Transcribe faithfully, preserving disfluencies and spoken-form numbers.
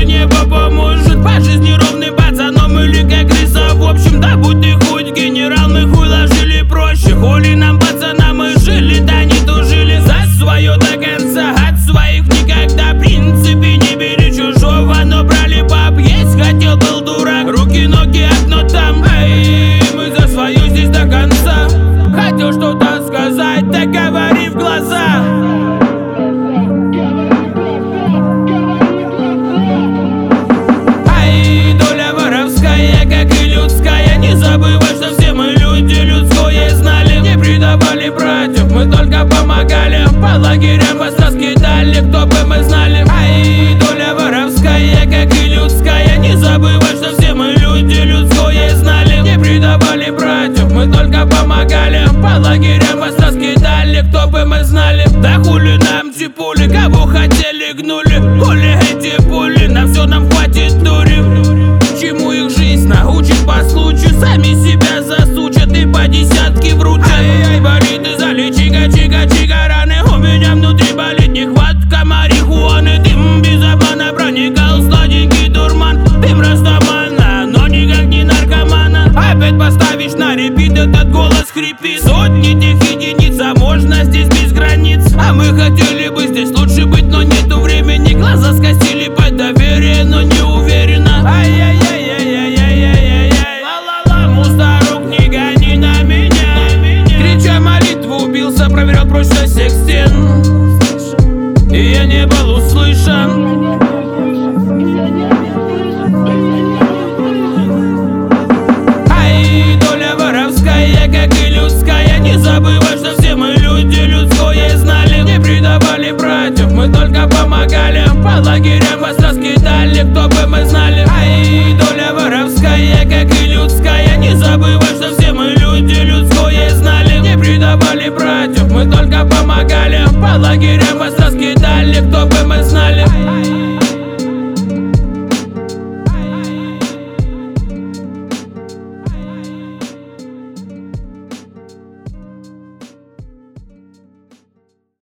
мир небо поможет. По жизни ровным пацаном или как крыса. В общем, да будь ты хоть генерал, мы хуй ложили проще. Хули нам, пацана, мы жили, да не тужили за свое до конца. От своих никогда, в принципе, не бери чужого, но брали баб. Есть хотел, был дурак, руки, ноги, окно там. Эй, мы за свое здесь до конца. Хотел что-то сказать, так говори в глаза. Ай, доля воровская, как и людская. Не забывай, что все мы люди, людское знали. Не предавали братьев, мы только помогали. По лагерям вас раскидали, кто бы мы знали. Ай, доля воровская, как и людская. Не забывай, что все мы люди, людское знали. Не предавали братьев, мы только помогали. По лагерям вас раскидали, кто бы мы знали. Да хули нам те пули, кого хотели гнули. Хули эти пули, на все нам хватит дури. Чему их жизнь научит по случаю. Сами себя засучат и по десятке вручат. Ай-яй, болит и залечи, чика, чика, раны. У меня внутри болит нехватка марихуаны. Дым без обмана проникал сладенький дурман. Дым растамана, но никак не наркомана. Опять поставишь на репит, этот голос хрипит. Сотни тех единиц, а можно здесь без границ. А мы хотели бы здесь лучше быть, но нету времени. Глаза скосили под доверие, но не уверенно. Ай-яй-яй-яй-яй-яй-яй-яй. Ла-ла-ла, мусорок, не гони на меня. Крича молитву, убился, проверял прочность всех стен. И я не был услышан. Ай, доля воровская, как и людская. Не забывай, что все мы люди, людское знали. Не предавали братьев, мы только помогали. По лагерям вас раскидали, кто бы мы знали. Ай, доля воровская, как и людская. Не забывай, что все мы люди, людское знали. Не предавали братьев, мы только помогали. По лагерям вас раскидали, кто бы мы знали.